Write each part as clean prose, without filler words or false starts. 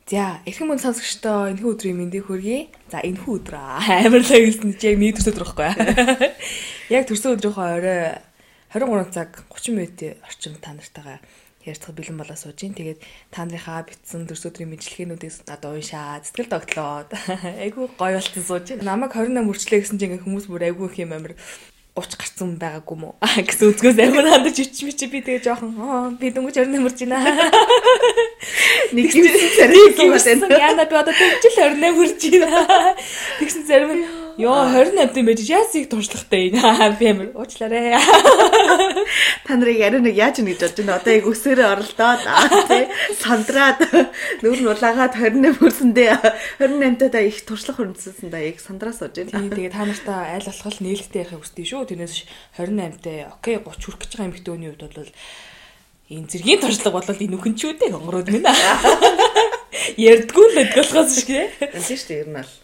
За, эрхэм мөн сонсогчдоо энэхүү өдрийн мэндийг хүргэе. За, энэхүү өдөр амар л хэлсэн чи яг нэг төрсөн өдөр байхгүй. Яг төрсөн өдрийнхөө орой 23 цаг 30 минутын орчим та нартайгаа ярьцах бэлэн болоо сууж ин. Тэгээд та нарынхаа битсэн төрсөн өдрийн мэдлэгээнүүдээс надад уншаад сэтгэл тогтлоод айгүй гоё болцсон сууж ин. Намайг 28 хүрчлээ гэсэн чинь ингээ хүмүүс бүр айгүй их юм амар 30 гарцсан байгаагүй мó гэсэн үзгөөс амар хандаж ичмич би тэгээ жоохон би дөнгөж 28 хүрч байна. Нэг юм яна би одоо тэгжил 28 хүрч байна. Тэгсэн зарим нь ёо 28 байж яасыг туршлагатай юм. Би амар уучлаарай. Та нарыг яриа нэг яаж нэг гэж бодож байна. Одоо яг өсөөрөө оролдоод тий сандраад нүүр нулагаад 28 хүрсэндээ 28 та их туршлага хөрөмцсөн да яг сандраа сууж байна. Тэгээ та нартай айл болох нээлттэй ярихыг хүсдэг шүү. Тэрнээс 28-тай окей 30 хүрэх гэж байгаа эмэгтэйний хувьд бол энэ зэргийн туршлага болол энэ үхэн ч үдэ хонгорууд минь. Ярдггүй л гэдэг болохоос шүү дээ. Тийм шүү дээ ер нь бол.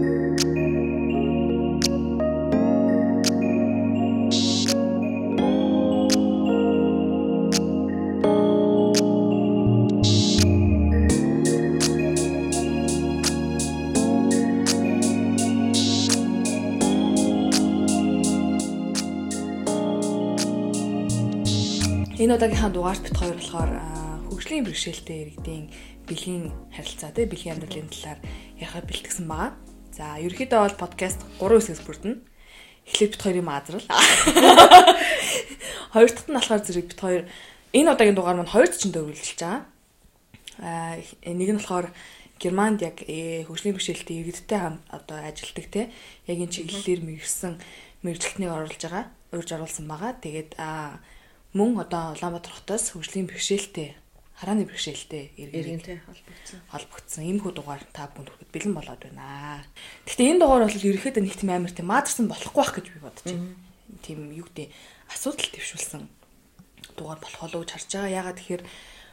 Энэ удаагийнхаа дугаарт бит хоёр болохоор хөгжлийн бэрхшээлтэй иргэдийн бэлгийн харилцаа тий бэлгийн амьдралын талаар ярихаар бэлтгэсэн байгаа. За ерөнхийдөө бол подкаст 3 хэсгээс бүрдэнэ. Эхлээд бит хоёрын маазрал. Хоёр дахь нь болохоор зэрэг бит хоёр энэ удаагийн дугаар маань 2 зочинд өргөлжилж байгаа. Нэг нь болохоор Германд яг хөгжлийн бэрхшээлтэй иргэдтэй хамт одоо ажилладаг тий яг энэ чиглэлээр мэргэсэн мэргэжилтнийг оруулж байгаа. Урьж оруулсан байгаа. Тэгээд мөн одоо Улаанбаатар хотоос хөгжлийн бэрхшээлтэй харааны бэрхшээлтэй иргэнтэй холбогдсон ийм хүү дугаар та бүхэнд хүргэж бэлэн болоод байна. Гэхдээ энэ дугаар бол ерөөхдөө нэг тийм амар тийм маадарсан болохгүй байх гэж би бодож байна. Тийм юу гэдэг асуудал төвшүүлсэн дугаар болох болов уу гэж харж байгаа. Ягаад тэгэхээр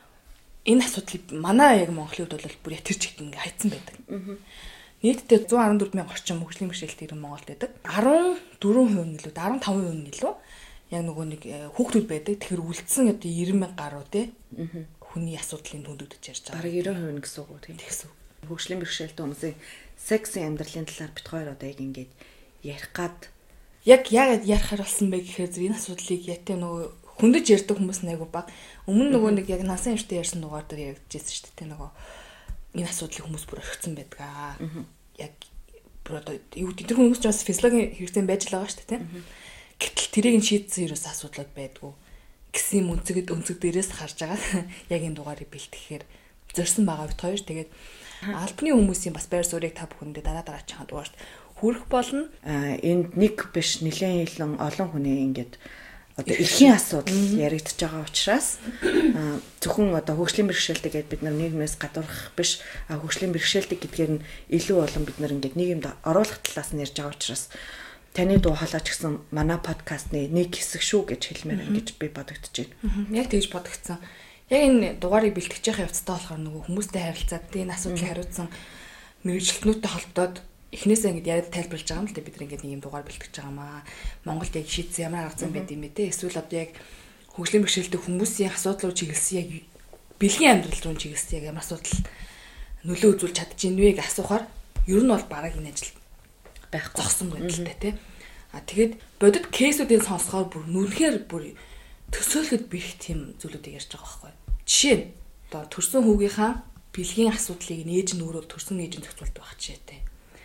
энэ асуудлыг манай яг Монголын хувьд бол бүр ятэр чигт ингээ хайцсан байдаг. Нийтдээ 114 мянган орчим хөгжлийн бэрхшээлтэй иргэн Монголд байдаг. 14% нь илүү 15% нь илүү яг нөгөө нэг хүүхдүүд байдаг. Тэгэхээр үлдсэн одоо 90 мянга гаруй те хүний асуудлын төндөгдөж ярьж байгаа. Бараг 90% гэсэн үг үү тийм. Тэгсэн. Хөгжлийн бэрхшээлтэй хүмүүсийн секси амьдралын талаар бит хоёр одоо яг ингэж ярих гад яг яагаад ярихаар болсон бэ гэхээр энэ асуудлыг ятэ нөгөө хөндөж ярьдаг хүмүүс айгу баг. Өмнө нөгөө нэг яг насан юмштай ярьсан дугаар дээр яригдчихсэн шүү дээ. Нөгөө энэ асуудлыг хүмүүс бүр орхицсан байдаг аа. Яг бүр одоо юу гэдэг тэр хүмүүс ч бас физиологийн хэрэгцээ байж л байгаа шүү дээ тийм. Гэтэл тэрийг нь шийдсэн ерөөс асуудлууд байдгүй гэсэн юм өнцөг дээрээс харж байгаа. Яг энэ дугаарыг бэлтгэхээр зорьсон байгаа бит хоёр. Тэгээд албаны хүмүүсийн бас байр суурийг та бүхэндээ дараа ачаахад дугаарт хүрэх болно. Энд нэг биш нэлээд илэн олон хүний ингээд одоо эрхийн асуудал яригдчихэж байгаа учраас зөвхөн одоо хөгжлийн бэрхшээлтэй гэдээ бид нар нийгмээс гадуурх биш хөгжлийн бэрхшээлтэй гэдгээр нь илүү олон бид нар ингээд нийгэмд оруулах талаас нь ярьж байгаа учраас таны дуу хоолойч гэсэн манай подкастны нэг хэсэг шүү гэж хэлмээр ингэж би бодогдож байна. Яг тэгж бодогдсон. Яг энэ дугаарыг бэлтгэж явах явцдаа болохоор нөгөө хүмүүстэй харилцаад энэ асуудлыг хариуцсан мэргэжилтнүүдтэй холбоод эхнээсээ ингэж яриад тайлбарлаж байгаа юм л да бид нар ингэж нэг юм дугаар бэлтгэж байгаа маа. Монголд яг шийдсэн ямар арга зам байд юм бэ те? Эсвэл одоо яг хөгжлийн бэрхшээлтэй хүмүүсийн асуудал руу чиглэсэн яг бэлгийн амьдрал руу чиглэсэн яг ямар асуудал нөлөө үзүүлж чадчих вэ гэж асуухаар ер нь бол бараг энэ ажил байх зогсон байдалтай тий. Тэгээд бодит кейсүүдийн сонсохоор бүр нүнхээр бүр төсөөлөхөд бэрх тийм зүйлүүдийг ярьж байгаа байхгүй. Жишээ нь одоо төрсөн хүүгийнхаа бэлгийн асуудлыг нээж нь өөрөө төрсөн нээж нь зохицуулдаг байх жишээтэй.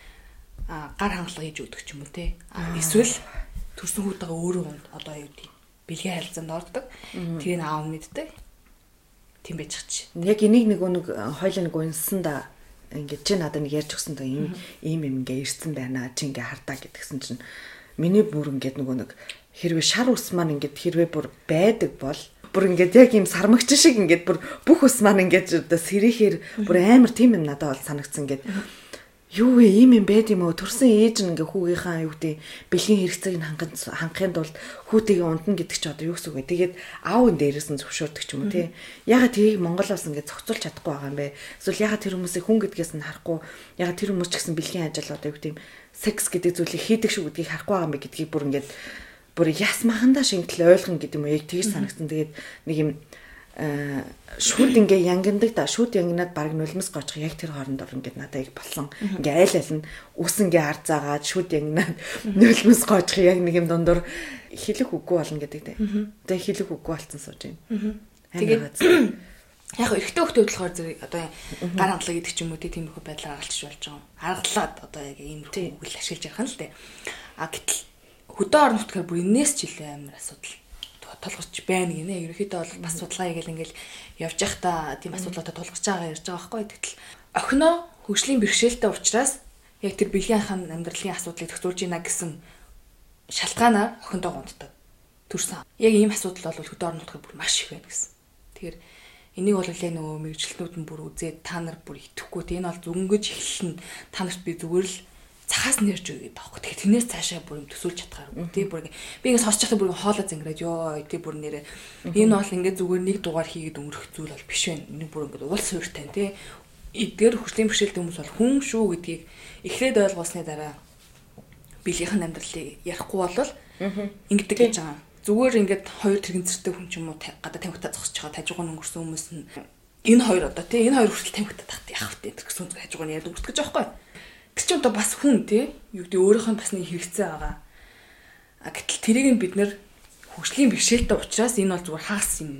Гар хангалга хийж өгдөг ч юм уу тий. Эсвэл төрсөн хүүтэйгээ өөрөө одоо юу гэдэг бэлгийн харилцаанд ордог. Тэрийг аав мэддэг. Тийм байж чиж. Яг энийг нэг хойлоо нэг унссан ингээд чи надад нэг ярьж өгсөн доо ийм ингээ ирсэн байна чи ингээ хардаа гэдгсэн чинь миний бүр ингээд нэг хэрвээ шар ус маань ингээд хэрвээ бүр байдаг бол бүр ингээд яг ийм сармагч шиг ингээд бүр бүх ус маань ингээд оо сэрэхээр бүр амар тийм юм надад бол санагдсан ингээд юу вэ ийм юм байд юм уу төрсэн ээж нь ингээ хүүгийнхаа юу гэдэг бэлгийн хэрэгцээг хангахын тулд хүүтэйгээ унтна гэдэг чи одоо юу гэсэн үг вэ? Тэгээд аав энэ дээрээс нь зөвшөөрдөг ч юм уу тий. Ягаад тийг Монголоос ингээ зохицуулж чадахгүй байгаа юм бэ? Эсвэл ягаад тэр хүмүүсийг хүн гэдгээс нь харахгүй ягаад тэр хүмүүс ч гэсэн бэлгийн ажил одоо юу гэдэг секс гэдэг зүйлийг хийдэг шүү гэдгийг харахгүй байгаа юм бэ гэдгийг бүр ингээд бүр ясмахандаа шингэл ойлгон гэдэг юм уу яг тэгж санагдсан. Тэгээд нэг юм шүүд ингээ янгиндаг да шүүд янгинаад баг нулимс гочих яг тэр хоорондор ингээ надад яг болсон. Ингээ айл айл нь ус ингээ ар заагаад шүүд янгинаад нулимс гочих яг нэг юм дундуур хилэх үгүй болно гэдэг те. Тэгээ хилэх үгүй болсон сууж байна. Тэгээд яг эрэгтэй хөлтөд болохоор зэрэг одоо гар хандлага гэдэг ч юм уу тиймэрхүү байдлаар гаргалж болж байгаа. Харгалаад одоо яг иймэрхүү үгэл ашиглаж ярих нь л те. Гэтэл хөдөө орон нутгаар бүр энэс ч илүү амар асуудал толгорч байна гинэ. Ерөнхийдөө бол бас судалгаа хийгээл ингээл явж байхдаа тийм асуудлуудад тулгарч байгаа ярьж байгаа байхгүй. Тэгтэл охиноо хөгжлийн бэрхшээлтэй учраас яг тэр бэлгийн амьдралын асуудлыг төгсүүлж ийна гэсэн шалтгаанаар охиндоо гомддог төрсөн. Яг ийм асуудал бол хөдөө орон нутгаар бүр маш их байна гэсэн. Тэгэхээр энийг бол яг нөгөө мэрэгчлэтнүүд нь бүр үзээд та нар бүр итгэхгүй те энэ бол зөнгөж эхэлнэ. Та нарт би зүгээр л цахаас нэрж өгöd таахгүй. Тэгэхээр тэрнээс цаашаа бүр юм төсөөлж чадхааргүй. Тий бүр би ингэ сонсож байхдаа бүр хоолоо зангираад ёо тий бүр нэрээ энэ бол ингэ зүгээр нэг дугаар хийгээд өнгөрөх зүйл бол биш байна. Энэ бүр ингэ уул суурьтай тий. Эдгээр хөгжлийн бэрхшээлтэй хүмүүс бол хүн шүү гэдгийг эхлээд ойлгосны дараа биелийнх нь амьдралыг ярихгүй болвол ингэдэг гэж байгаа. Зүгээр ингээд хоёр тэрэгцэртэй хүн ч юм уу гадаа тамхитаа зогсож байгаа тажигуун өнгөрсөн хүмүүс нь энэ хоёр одоо тий энэ хоёр хүртэл тамхитаа тахт яах вэ гэсэн үг хажуугаар яриад өнгөрөх гэж байгаа байхгүй. Тэр чинь одоо бас хүн тий юу гэдэг өөрийнх нь бас нэг хэрэгцээ байгаа. Гэтэл тэрийг нь бид нэр хөгжлийн бэрхшээлтэй учраас энэ бол зүгээр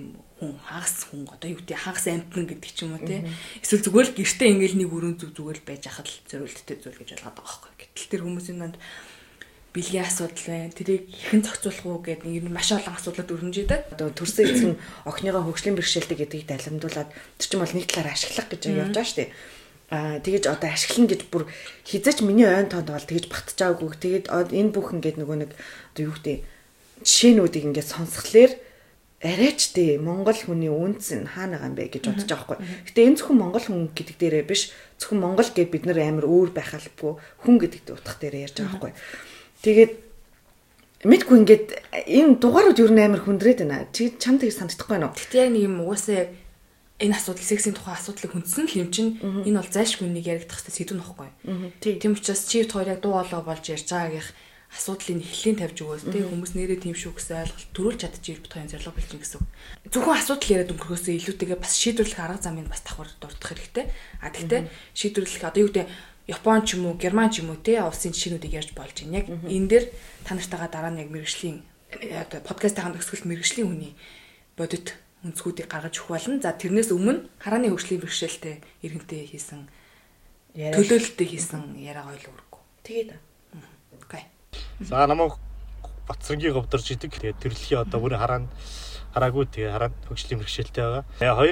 хагас хүн одоо юу гэдэг хагас амтна гэдэг ч юм уу тий эсвэл зүгээр л гэртээ ингээл нэг өрөө зүгээр л байж ахад зориулттай зүйл гэж ойлгоод байгаа байхгүй. Гэтэл тэр хүмүүсийн донд бэлгийн асуудал байна. Тэрийг хэн зохицуулах уу гэдэг нэг маш олон асуудлууд өрнөжтэй. Одоо төрсөн эцэг нь охиныгоо хөгжлийн бэрхшээлтэй гэдгийг далимдуулаад тэр чинь бол нэг талаар ашиглах гэж явж байгаа шүү дээ. Тэгэж одоо ашиглана гэж бүр хизээч миний ойн тоонд бол тэгэж багтчихаагүй. Тэгээд энэ бүх ингээд нөгөө нэг одоо юу гэдэг жишээнүүдийг ингээд сонсхолоор арайч дээ Монгол хүний үнц нь хаана байгаа юм бэ гэж бодож байгаа байхгүй. Гэтэ энэ зөвхөн Монгол хүн гэдэг дээрээ биш зөвхөн Монгол гэд бид нэр амар өөр байх албагүй хүн гэдэгт утга дээр ярьж байгаа байхгүй. Тэгээд мэдгүй ингээд энэ дугаарууд юу нээр хүндрээд байна. Чи чам тэгж санагдахгүй байна уу? Гэтэ яг нэг юм угаасаа яг энэ асуудал сексийн тухай асуудлыг хүндсэн л юм чинь энэ бол зайлшгүй нэг яригдах хэрэгтэй сэдв нөхгүй. Тийм учраас чи хоёр яг дуу хоолой болж ярьж байгаагийнх асуудлыг эхлэлийн тавьж өгөөс тийм хүмүүс нэрээ тийм шүү гэсэн ойлголт төрүүлж чадчих бит хоёрын зорилго билжин гэсэн. Зөвхөн асуудал яриад өнгөрөхөөсөө илүүтэйгээ бас шийдвэрлэх арга замыг бас давхар дурдах хэрэгтэй. Тэгтээ шийдвэрлэх одоо юу гэдэг Япон ч юм уу, Герман ч юм уу те улсын жишээнүүдийг ярьж болж байна. Яг энэ дээр та нартайгаа дараа нь яг мэрэгжлийн одоо подкастын төгсгөл мэрэгжлийн хүний бодит өнцгүүдийг гаргаж өгөх болно. За тэрнээс өмнө харааны хөгжлийн бэрхшээлтэй иргэнтэй хийсэн төлөөлөлтөд хийсэн яриа ойл өргөө. Тэгээд окей. За намайг Батцрангийн говдорж идэг. Тэгээд төрөлхийн одоо бүрийн хараагүй тэгээ хараад хөгжлийн бэрхшээлтэй байгаа.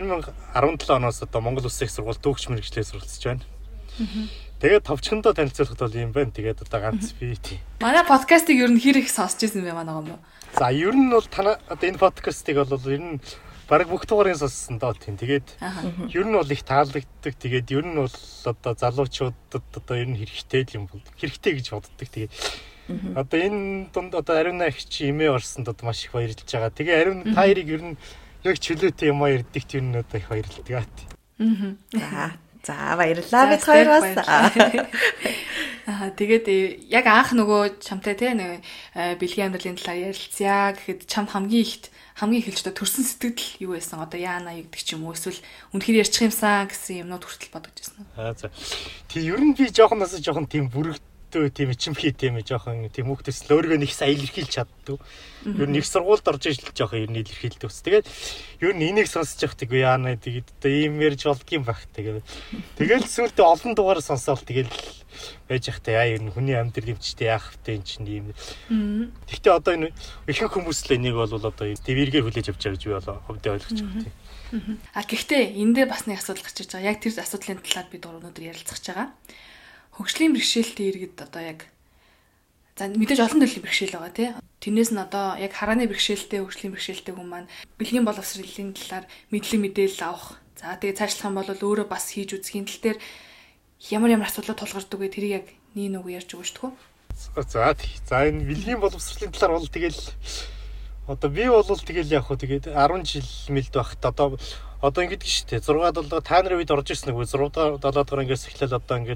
2017 оноос одоо Монгол Улсын их сургууль дүүгч мэрэгчлээ суралцж байна. Тэгээд товчхондоо танилцуулахад бол юм байна. Тэгээд одоо ганц би тий. Манай подкастыг ер нь хэр их сонсч ирсэн бэ манайгаа юм бэ? За ер нь бол танаа одоо энэ подкастыг бол ер нь бараг бүх дугаарыг сонссон доо тийм. Тэгээд ер нь бол их таалагддаг. Тэгээд ер нь бол одоо залуучуудад одоо ер нь хэрэгтэй юм бол хэрэгтэй гэж боддог. Тэгээд одоо энэ дунд одоо Ариуна их чи имээ орсонд одоо маш их баярлж байгаа. Тэгээ Ариуна та хоёрыг ер нь яг чөлөөтэй юм ярддаг тийм нь одоо их баярлдаг. За баярлалаа бид хоёр бас. Тэгээд яг анх нөгөө чамтай те нэг бэлгийн амьдралын талаар ярилцъя гэхэд чамд хамгийн эхэлж одоо төрсэн сэтгэл юу байсан? Одоо яана юу гэдэг ч юм уу эсвэл үнэхээр ярьчих юмсан гэсэн юмнууд хүртэл бодож байсан уу? За. Тэг ер нь би жоохноос жоохон тийм бүрэгдөө тийм ичимхий тийм жоохон тийм хүүхдээс л өөрийгөө нэг сайн илэрхийлж чаддаг. Ер нь их сургуульд орж ижил жоохон ер нь илэрхийлдэг ус. Тэгээд ер нь энийг сонсож явахдаа яана тэгээд одоо ийм ярьж болдгийм байх. Тэгэл сүүлдээ олон дугаар сонсоол тэгэл байж захтай ер нь хүний амьдрал өвчтэй яах вэ энэ чинь ийм. Гэхдээ одоо энэ ихэнх хүмүүс л энийг бол одоо твэргээр хүлээж авч байгаа гэж би болоо хөвдөө ойлгож байгаа тийм. Гэхдээ энэ дээр бас нэг асуудал гарч иж байгаа. Яг тэр асуудлын талаар бид өнөөдөр ярилцах гэж байгаа. Хөгжлийн бэрхшээлтэй иргэд одоо яг за мэдээж олон төрлийн бэрхшээл байгаа тий. Тэрнээс нь одоо яг харааны бэрхшээлтэй хөгжлийн бэрхшээлтэй хүн маань бэлгийн боловсролын талаар мэдээлэл авах. За тэгээ цаашлах юм бол өөрөө бас хийж үзхийн тал дээр ямар асуудлууд тулгардаг вэ? Тэрийг яг нэг үгээр ярьж өгөөч төгөө. За энэ бэлгийн боловсролын талаар бол тэгэл одоо би бол тэгэл яг хөө тэгээд 10 жил мэлд багт одоо ингэдэг шүү дээ. 6 7 та нарын үед орж ирсэн нэг 6 7 дугаар ангиас эхлээл одоо ингээл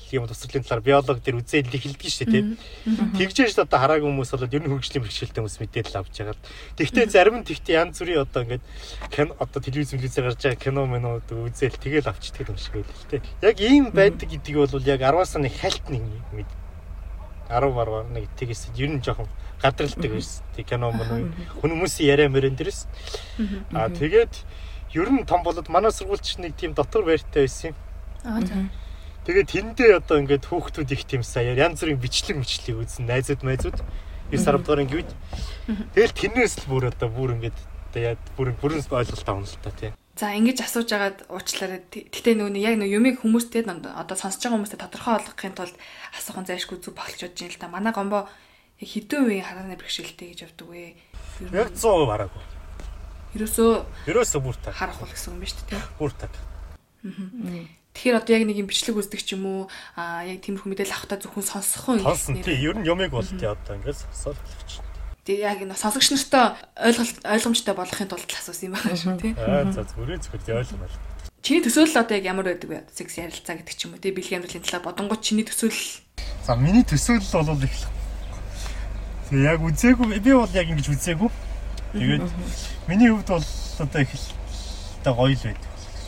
юм тусгалын талаар биологи дээр үзэл эхэлдэг шүү дээ тийм. Тэгжээж одоо хараагүй хүмүүс бол ер нь хөгжлийн бэрхшээлтэй хүмүүс мэдээлэл авч байгаа. Тэгтээ зарим нь ян зүрийн одоо ингээд одоо телевизээр гарч байгаа кино мэнүүд үзэл тэгэл авчдаг юм шиг байл л тийм. Яг ийм байдаг гэдгийг бол яг 10-аас нэг хальт нэг 10 нэг тэгээс ер нь жоохон гадралдаг байсан. Тэг кино мөн хүмүүсийн яриа мөрөн дээрс. Тэгээд ер нь том болоод манай сургуульч нэг тийм дотор байртай байсан юм. Тэгээд тэндээ одоо ингээд хүүхдүүд их тийм сая янз бүрийн бичлэг үзэн найзууд 9 10 дугаар анги үед. Тэгэл тэрнээс л бүр ингээд яа бүрэн ойлголт авна л та тийм. За ингэж асууж агаад уучлаарай. Гэтэ яг юмыг хүмүүстэй одоо сонсож байгаа хүмүүстэй тодорхой болгохын тулд асуух нь зайлшгүй зүг баглж бодож юм л та. Манай гомбо хэдэн үеийн харааны бэрхшээлтэй гэж явдаг вэ? Яг 100% хараагүй. Ерөөсөө бүр таг. Харах бол гэсэн юм ба шүү дээ. Бүр таг. Тэгэхээр одоо яг нэг юм бичлэг үздэг ч юм уу яг тиймэрхүү мэдээлэл авахтаа зөвхөн сонсох юм. Сонсон тий ер нь юмыг бол тий одоо ингээд сонсоолч. Тэгээ яг сонсогч нартай ойлгомжтой болгохын тулд асуусан юм байна шүү тий. За зүгээр тий ойлгомжтой. Чиний төсөөлөл одоо яг ямар байдаг вэ? Секс ярилцаа гэдэг ч юм уу тий бэлгийн амьдралын талаар бодонгууд чиний төсөөлөл. За миний төсөөлөл бол их л. Тэгээ яг үзээгүй би бол яг ингэж үзээгүй. Тэгээд миний хувьд бол одоо их л гоё л байдаг.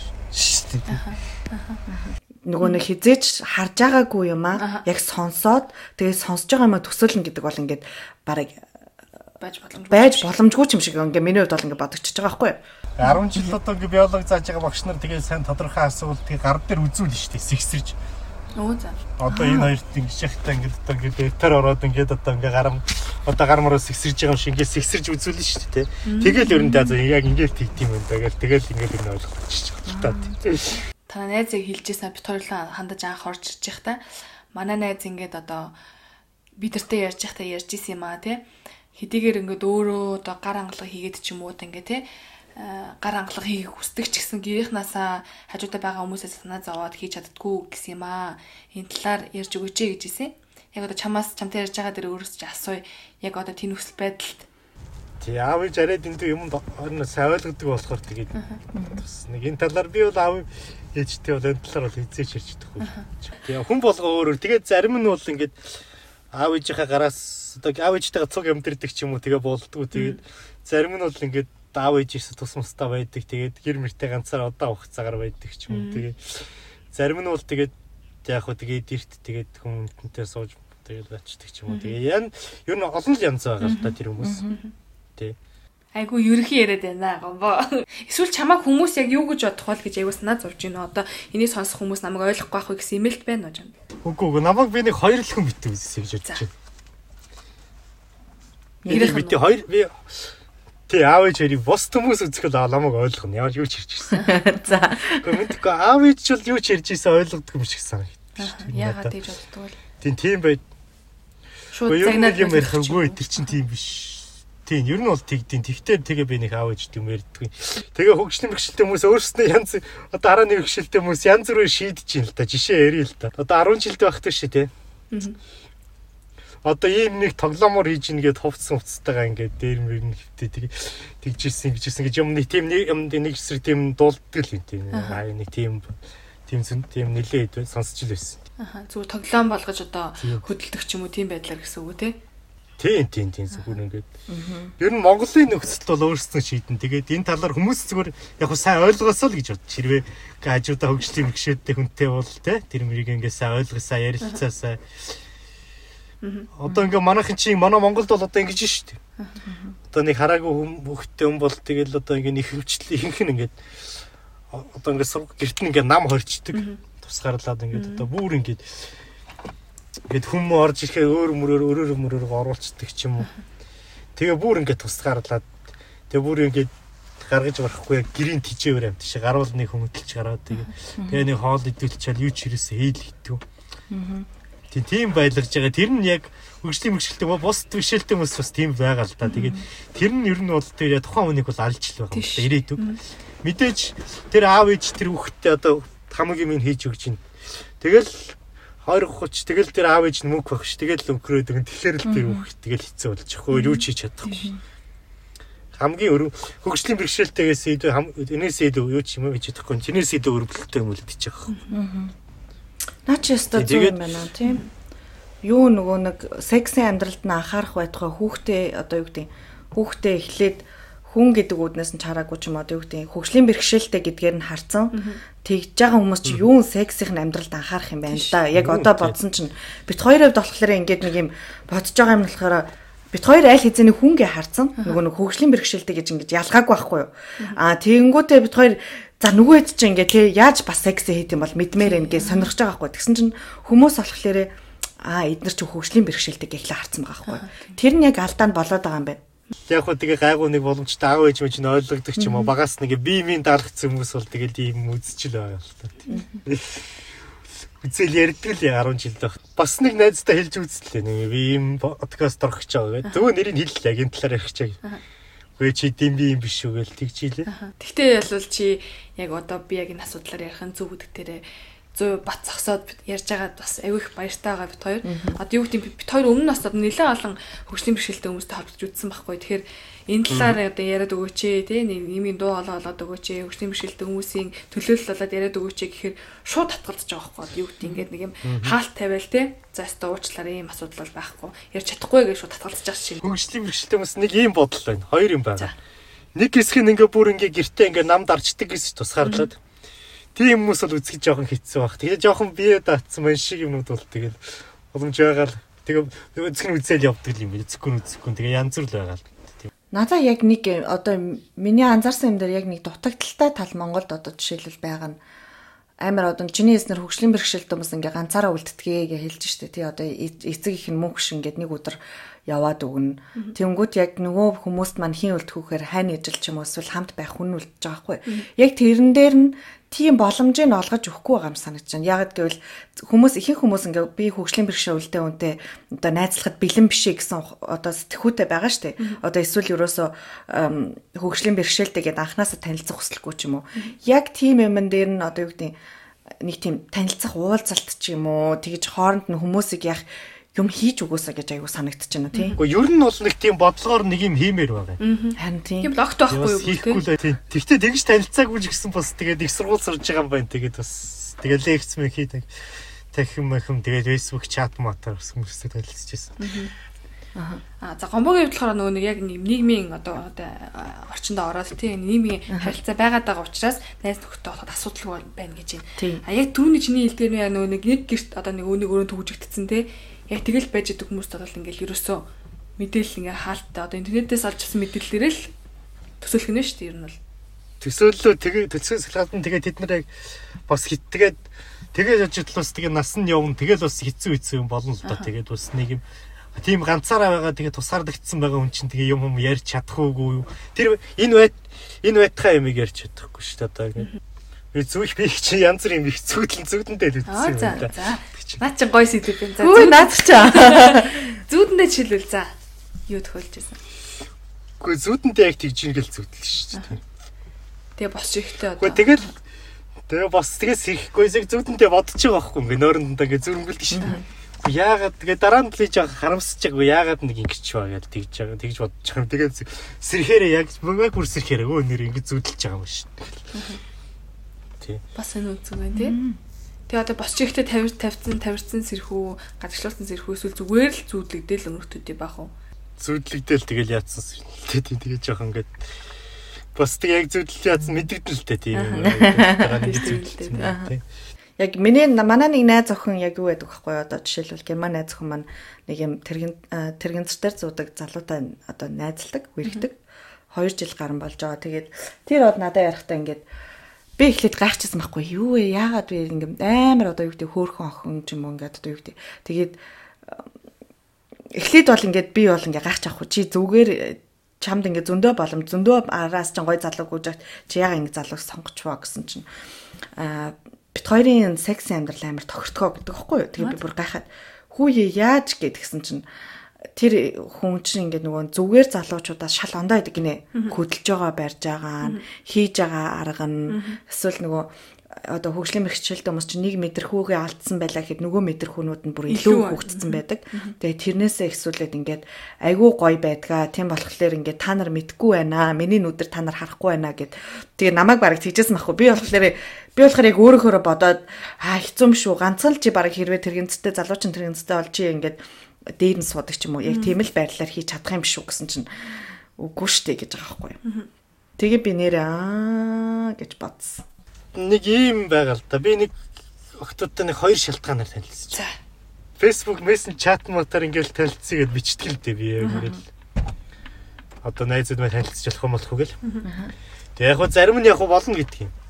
Нөгөө нэг хизээч харж байгаагүй юм аа яг сонсоод тэгээ сонсож байгаа юм төсөөлнө гэдэг бол ингээд бараг байж боломжгүй юм шиг ингээ миний хувьд бол ингээ бодогчж байгаа байхгүй юу? 10 жил одоо ингээ биологи зааж байгаа багш нар тэгээ сайн тодорхой асуулт тэгээ гар дээр үзүүл шүү дээ сэгсэрж. Оо за. Одоо энэ хоёрт ингээ шахтаа ингээ одоо ингээ бэтэр ороод ингээ одоо ингээ гармараа сэгсэрж байгаа юм шиг ингээ сэгсэрж үзүүлнэ шүү дээ. Тэгэл ер нь яг ингээ тэгдэм юм да гэл тэгэл ингээ би ойлгочих та. Та найзыг хэлжсэн бит хоёрлоо хандаж анх орж ирж явах та манай найз ингээд одоо бидэртэй ярьж явах та ярьж исэн юм аа тий. Хэдийгээр ингээд өөрөө одоо гар ангалга хийгээд ч юм уу ингээд тий гар ангалга хийх хүсдэг ч гэсэн гэрийнхнаасаа хажуудаа байгаа хүмүүсээс санаа зовоод хийж чаддгүй гэсэн юм аа. Энэ талаар ярьж өгөөч гэж хэлсэн. Яг одоо чамтай ярьж байгаа дээр өөрөөс ч асууя. Яг одоо тийм нөхцөл байдалд тий аав ээж арайд энэ юм сайн ойлгодог болохоор тэгээд бас нэг энэ талаар би бол аав ээжтэй бол энэ талаар бол хизээч ярьж чадахгүй. Тэгээ хүн болгоо өөрөөр тэгээд зарим нь бол ингээд аав ээжийнхээ гараас одоо аав ээжтэйгээ цуг амьдэрдэг ч юм уу тэгээ болдгоо тэгээд зарим нь бол ингээд аав ээжээс тусмастаа байдаг тэгээд гэр мөртэй ганцаар удаан хугацаагаар байдаг ч юм уу тэгээ зарим нь бол тэгээд яг хөө тэгээд эрт тэгээд хүнтэй сууж тэгээд очдаг ч юм уу тэгээ ер нь олон л янз байгаа л та тэр хүмүүс. Айгу ерөнхий яриад байна гомбо. Эсвэл чамаа хүмүүс яг юу гэж бодох бол гэж аягүй санаа зовж байна. Одоо энийг сонсох хүмүүс намайг ойлгохгүй байх вэ гэсэн имэйлт байна уу жаа. Үгүй намайг би нэг хоёр л хүн битүү үзсэн гэж бодож байна. Нэг битээ хоёр би тий аав ээж хоёрыг бос хүмүүс үзэхэд намайг ойлгоно. Ямар юу ч ярьж ирсэн. За. Гэхдээ аав ээж ч бол юу ч ярьж ирсэн ойлгодог юм шиг санагдав. Яагаад гэж боддог вэ? Тийм байд. Шууд загнаад юм ярихгүй тэр чинь тийм биш. Тийм ер нь бол тэгдэв. Тэгтээ тэгээ би нэг аав ээж юм ярьдгүй. Тэгээ хөгжлийн бэрхшээлтэй хүмүүс өөрснөө янз одоо дараа нэг бэрхшээлтэй хүмүүс янз бүрээр шийдэж юм л та. Жишээ ярил л та. Одоо 10 жилдээ багтдаг шээ тий. Одоо ийм нэг тоглоомор хийж ингээд хувцсан хувцтайгаа ингээд дээр мөрн хөвтэй тэгжсэн гэж юм нэг тийм нэг хэсэг тийм дуулдаг л юм тийм. Нэг тийм нэлээд сонсч л байсан. Зүгээр тоглоом болгож одоо хөдөлдөг ч юм уу тийм байдлаар гэсэн үг тий. Тийм зүгээр ингээд. Ер нь Монголын нөхцөлд бол өөрсдөө шийдэн. Тэгээд энэ талаар хүмүүс зүгээр яг хөө сайн ойлгосоо л гэж бодчих. Хэрвээ хажуудаа хөгжлийн бэрхшээлтэй хүнтэй бол тэр мөрийг ингээд сайн ойлгосоо ярилцаасаа. Одоо ингээд манайхын чинь манай Монголд бол одоо ингэж шүү дээ. Одоо нэг хараагүй хөвгттэй хүн бол тэгэл одоо ингээд нэг хөвчлээ ихэнх нь ингээд одоо ингээд гэрт нь ингээд нам хорчдөг. Тусгаарлаад ингээд одоо бүр ингээд хүмүүс орж ирэхээр өөрөөр мөрөөр оруулцдаг ч юм уу. Тэгээ бүр ингээд тусгаарлаад тэгээ бүр ингээд гаргаж барахгүй гэрийн тижээвэр амт шиг гаруул нэг хүмүүтэлж гараад тэгээ нэг хоол идүүлчихэл юу ч хэрэгсээ хийл хитв. Тийм байлгаж байгаа. Тэр нь яг хөгжлийн бэрхшээлтэй бус бэрхшээлтэй хүмүүс бас тийм байгаа л да. Тэгээд тэр нь ер нь бол тэгээ тухайн хүнийг бол алж л байгаа юм да. Ирээдүг. Мэдээж тэр аав ээж тэр хүүхдтэй одоо хамгийн минь хийж өгч байна. Тэгэл 20-30 тэгэл тэр аав ээж нь мөнгө багш. Тэгэл өнгөрөөд өгөн тэгэхээр л тэр хүүхд тэгэл хэцүү болж ахгүй юу ч хийж чадахгүй. Хамгийн хөгжлийн бэрхшээлтэйгээс энэс илүү юу ч юм хийж чадахгүй. Тэрнээс илүү өрөвдөлттэй юм л гэж байгаа. Наа чи өстой зүг юм байна тийм. Юу нөгөө нэг сексийн амьдралд нь анхаарах байтугай хүүхдээ одоо юу гэдэг хүүхдээ эхлээд хүн гэдэг үднээс нь чараагүй ч юм одоо юу гэдэг хөгжлийн бэрхшээлтэй гэдгээр нь харцсан. Тэгж байгаа хүмүүс чи юун сексийн амьдралд анхаарах юм байна да. Яг одоо бодсон чинь бит хоёроо болохоор ингээд нэг юм бодож байгаа юм болохоор бит хоёр аль хэзээний хүнгээ харцсан. Нөгөө нэг хөгжлийн бэрхшээлтэй гэж ингэж ялгаагүй байхгүй юу. Тэгэнгүүтээ бит хоёр за нөгөө хэд чи ингээд тий яаж бас секс хийх юм бол мэдмээр ингээд сонирхож байгаа байхгүй. Тэгсэн чинь хүмүүс болохоор эднэр чи хөгжлийн бэрхшээлтэй гэхлээ харцсан байгаа байхгүй. Тэр нь яг алдаа нь болоод байгаа юм байна. Яг хөө тэгээ гайгүй нэг боломжтой аав ээж мэж нь ойлгодог ч юм уу багаас нэг биеийн дарахц хүмүүс бол тэгэл ийм үзчихэл байгаа л та. Үзэл ярьдаг л 10 жил байх. Бас нэг найзтай хэлж үзлээ нэг би ийм подкаст орох гэж байгаа гэдэг. Зөвхөн нэрийг хэллээ энэ талаар ярих чаг. Гүй чи дэм би юм биш үү гээл тэгчихлээ. Тэгтээ ялвал чи яг одоо би яг энэ асуудлаар ярих нь зөв гэдэгтээ зөө бат зогсоод ярьж байгаа бас авих баяртай байгаа бит хоёр. Одоо юу гэдэг бит хоёр өмнө нь бас нэлээд олон хөгжлийн бэрхшээлтэй хүмүүстэй холбож үзсэн байхгүй. Тэгэхээр энэ талаар одоо яриад өгөөч тий нэг юмын дуу хоолой болоод өгөөч хөгжлийн бэрхшээлтэй хүмүүсийн төлөөлөл болоод яриад өгөөч гэхээр шууд татгалзаж байгаа байхгүй. Юу гэдэг ингээд нэг юм хаалт тавиал тий за өстө уучлаарай ийм асуудал бол байхгүй. Ярьж чадахгүй гэж шууд татгалзаж байгаа шиг. Хөгжлийн бэрхшээлтэй хүмүүс нэг ийм бодол байна. Хоёр юм байна. Нэг хэсэг нь ингээ бүр ингээ гэртээ ингээ нам дарчдаг гэж тусгаарлаад тийм хүмүүс бол үзэх жоохон хэцүү баг. Тэгээ жоохон бие даатсан мэн шиг юмнууд бол тэгэл боломж байгаа л тэгээ үзэх нь үзэл явдаг юм байна. Үзэхгүй тэгээ янз бүр л байгаа л. Надаа яг нэг одоо миний анзаарсан юм дээр яг нэг дутагдaltaй тал Монголд одоо жишээлбэл байгаа нь амар одоо чиний эснэр хөгжлийн бэрхшээлт хүмүүс ингээ ганцаараа үлддгээ гэж хэлж штэ тий одоо эцэг их нь мөнхш ингээд нэг өдөр яваад өгнө. Тэнгүүт яг нөгөө хүмүүст маань хин үлдэхүүхээр хань ижил ч юм уу эсвэл хамт байх хүн үлдэж байгаа хгүй. Яг тэрэн дээр нь тийм боломжийг олгож өгөхгүй байгаа юм санагдаж байна. Яг гэвэл хүмүүс ихэнх хүмүүс ингээ би хөгжлийн бэрхшээл үлдээ үнтэй одоо найзлахад бэлэн биш гэсэн одоо сэтгхүүтэй байгаа штэ. Одоо эсвэл ерөөсө хөгжлийн бэрхшээлтэй гэдээ анханасаа танилцах хүсэлгүй ч юм уу. Яг тийм юмн дээр нь одоо юу гэдэг нэг тийм танилцах уулзалт ч юм уу тэгж хооронд нь хүмүүсийг яг юм хийж өгөөсэй гэж аягүй санагдаж байна тий. Гэхдээ ер нь бол нэг тийм бодлогоор нэг юм хиймээр байгаа. Харин тийм. Тийм логт байхгүй юу тий. Тэгтээ тэгж танилцаагүй ч гэсэн бас тэгээд их сургууль сурж байгаа юм байна. Тэгээд бас тэгээд лекц мэ хийдэг. Тахим тэгээд Facebook чат матаар хүмүүстэй танилцж байсан. За гомбогийн хувьд болохоор нөгөө нэг яг нийгмийн одоо орчинд ороод тийм нийгмийн харилцаа байгаад байгаа учраас найз нөхдөд болоход асуудалгүй байна гэж байна. Яг түүний чиний хэлдгээр нөгөө нэг гэрт одоо нэг өнийг өрөөнд хөгжигдсэн тийм яг тэгэл байж идэг хүмүүст бол ингээл ерөөсөө мэдээлэл ингээ хаалттай одоо интернетээс олж авсан мэдээллээрээ л төсөөлөх нь шүү дээ ер нь бол. Төсөөллөө тэгээ төсөөс гадна тэгээ тэд нар яг бас хитгээд тэгээ яж итлээс тэгээ нас нь явна тэгэл бас хэцүү юм болно л доо тэгээд бас нэг юм тийм ганцаараа байгаа тэгээ тусаардагдсан байгаа хүн чинь тэгээ юм ярьж чадахгүй юу. Тэр энэ байтхаа юмыг ярьж чадахгүй шүү дээ одоо ингэ. Зүг би чи янз бүр юм их зүудэндээ л үзсэн юм да. Наа чи гой сэдв юм. За зүуд наад чи. Зүудэндээ жишээлбэл за юу тохиолж байсан. Гэхдээ зүудэндээ яг тэгж ингээл зүудэл шүү дээ. Тэгээ босч ирэхтэй одоо. Тэгээ бас тэгээс ирэхгүй яг зүудэндээ бодож байгаа байхгүй ингээ нойрондоо ингээ зүрмгэлдэг шүү дээ. Яагаад тэгээ дараа нь л жоо харамсаж байгаа яагаад нэг ингэж байгаа гэж тэгж байгаа тэгж бодож байгаа юм. Тэгээ сэрхээрээ яг бүр сэрхээрээ өө нэр ингээ зүудэлж байгаа юм шүү дээ. Бас энэ үзэг байна тий. Тэгээ одоо босч ирэхтэй тавирсан сэрхүү, гадагшлуулсан сэрхүү эсвэл зүгээр л зүүдлэгдээл өнгөртөдөө баах уу? Зүүдлэгдээл тэгэл яатсан тэгээ жоох ингээд бас тэгээ яг зүүдлэл яатсан мэддэгдэлтэй тийм юм. Яг манай нэг найз охин яг юу байдаг вэ одоо жишээлбэл герман найз охин маань нэг юм тэрэгэнцээр зуудаг залуутай одоо найзалдаг, үргэлдэг 2 жил гарan болж байгаа. Тэгээд тэр од надад ярихтаа ингээд би эхлээд гайхчихсан байхгүй юу вэ? Яагаад би ингээм амар одоо юу гэдэг хөөхөн охин ч юм уу ингээд одоо юу гэдэг. Тэгээд эхлээд бол ингээд би бол ингээ гайхаж авахгүй чи зүгээр чамд ингээ зөндөө араас ч гой залуу гүйж чи яагаад ингээ залууг сонгочвоо гэсэн чинь бит хоёрын секси амьдрал амар тохирдгоо гэдэг байхгүй юу? Тэгээд би бүр гайхаад хүүе яаж гэдгсэн чинь тэр хүн чинь ингээ нөгөө зүгээр залуучуудаас шал ондоо идэг гинэ хөдөлж байгаа барьж байгаа хийж байгаа арга нь эсвэл нөгөө одоо хөгжлийн мэргэжилтэй хүмүүс чинь нэг мэдрэхүүгээ алдсан байлаа гэхэд нөгөө мэдрэхүүнүүд нь бүр илүү хөгжсөн байдаг. Тэгээ тэрнээсээ ихсүүлээд ингээд айгүй гоё байдгаа. Тийм болохоор ингээд та нар мэдгүй байна. Миний нүдэр та нар харахгүй байна гэд. Тэгээ намайг бараг тэгжсэн байхгүй. Би болохоор яг өөрөөхөө бодоод хэцүү юм шүү. Ганцхан л чи бараг хэрвээ тэрэгцтэй залуучин тэрэгцтэй бол чи ингээд дээр нь суудаг ч юм уу. Яг тийм л байдлаар хийж чадах юм биш үү гэсэн чинь үгүй штэ гэж байгаа байхгүй. Тэгээ би нэрээ гэж бодсон. Нэг юм байгаа л да. Би нэг октодтой нэг 2 шалтгаанаар танилцсан. За. Facebook Messenger чат мотор ингээл танилцъя гэд бичдэг л дээ би ингээл. Одоо найзууд мань танилцж болох юм болохгүй гэл. Тэгээ яг хөө зарим нь яг болно гэдэг юм.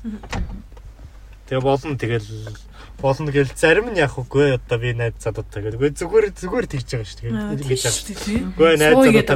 Тэгээ болно гэл зарим нь яг үгүй одоо би найз задуудтай гэдэг. Зүгээр тэгж байгаа шүү дээ. Ингэж байгаа. Үгүй найз задуудтай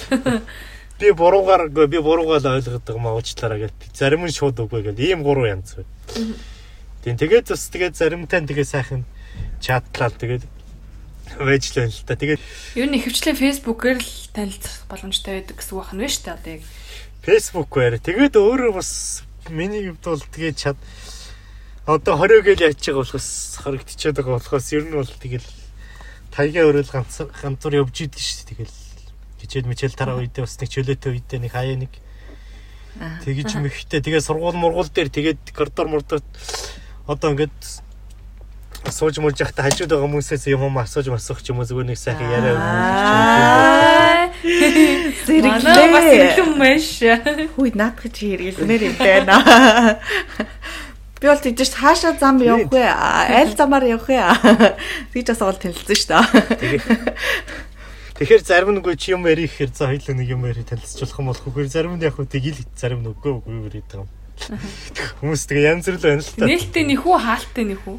би буруугаар л ойлгоод байгаа маачлаараа гэдэг. Зарим нь шууд үгүй гэдэг. Ийм 3 янз байна. Тэгээд заримтай тэгээ сайхан чатлал тэгээд вэжлэн л та. Тэгээд ер нь ихэвчлэн Facebook-ээр л танилцах боломжтой байдаг гэсэн үг байна шүү дээ одоо яг. Facebook-ээр тэгээд өөрөө бас миний хувьд бол тэгээд одоо 20 гээл яач байгаа болохоос харагдчихад байгаа болохоос ер нь бол тэгэл таяга өрөөл ганцуур явж идэв шүү дээ. Тэгэл хичээл мичээл тараа үедээ бас нэг чөлөөтэй үедээ нэг хаяа нэг тэгэж мөхтэй тэгээ сургууль дээр тэгээд коридор мордод одоо ингээд сууж мууж явахта хажууд байгаа хүмүүсээс юм асууж ч юм уу зүгээр нэг сайхан яриа өгөх юм. Манай бас юм маш. Хүй наадах чи хэрэглэнээр юм байна. Би бол тэгж хаашаа зам явах вэ? Аль замаар явах вэ? Тэгж асуувал танилцсан шүү дээ. Тэгэхээр зарим нь чи юм ярих гэхээр за хоёул нэг юм ярих танилцж болох юм болохгүй. Зарим нь яг хөө тэгэл зарим нь үгүй яриад байгаа юм. Хүмүүс тэгээ янз бүр л байна л та. Нээлттэй нэхүү хаалттай нэхүү.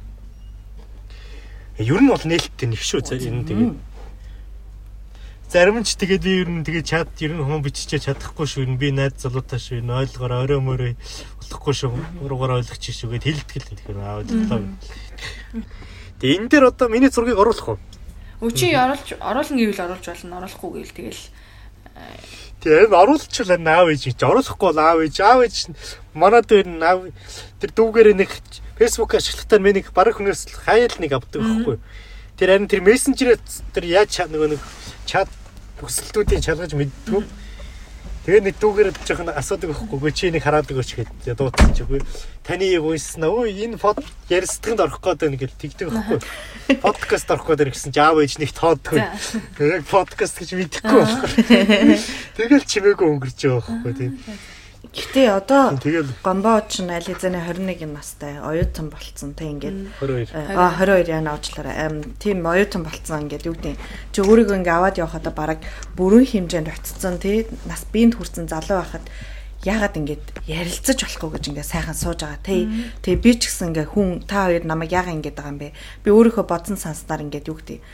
Ер нь бол нээлттэй нэх шүү зарим нь тэгээ. Зарим нь ч тэгээд би ер нь тэгээ чат ер нь хүмүүс биччихээ чадахгүй шүү. Би найз залуутай шүү. Ойлгоор орой мөрөө болохгүй шүү. Уруугаар ойлгочих шүү гэд хэлдэг л тэгэхээр ойлголоо. Тэгээ энэ дээр одоо миний зургийг оруулах уу? Өчи оруулна гэвэл оруулж болно, оруулахгүй гэвэл тэгэл тийм оруулчихвал аав ээж чи оруулахгүй бол аав ээж манад энэ аав тэр дүүгээр нэг Facebook ашиглахтаа нэг бараг хүнээс хаяал нэг авдаг байхгүй. Тэр харин тэр мессенжерээр тэр яаж нэг чат бүсэлтүүдийн шалгаж мэддэг. Тэгээ нэг дүүгээр жоохон асуудаг байхгүй. Чи нэг хараадаг өч гэдэг дуудсан ч үгүй. Таны voice нөө энэ под ярилцлаганд орох гээд байна гэж тэгдэг байхгүй. Подкаст орох гээд ирсэн чи аав ээж нэг тоодгүй. Яг подкаст гэж мэдэхгүй болохоор. Тэгэл чимээгүй өнгөрч байгаа байхгүй тийм. Гэтэ одоо гомбооч нь аль хэзээ 21 настай оюутан болцсон те ингээд 22 яана уучлаарай. Тийм оюутан болцсон ингээд юу гэдэг чи өөрийгөө ингээд аваад явахад бараг бүрэн хэмжээнд очсон те нас биед хүрсэн залуу байхад яагаад ингээд ярилцаж болохгүй гэж ингээд сайхан сууж байгаа те. Тэгээ би ч гэсэн ингээд хүн та хоёр намайг яагаад ингээд байгаа юм бэ? Би өөрийнхөө бодсон санснаар ингээд юу гэдэг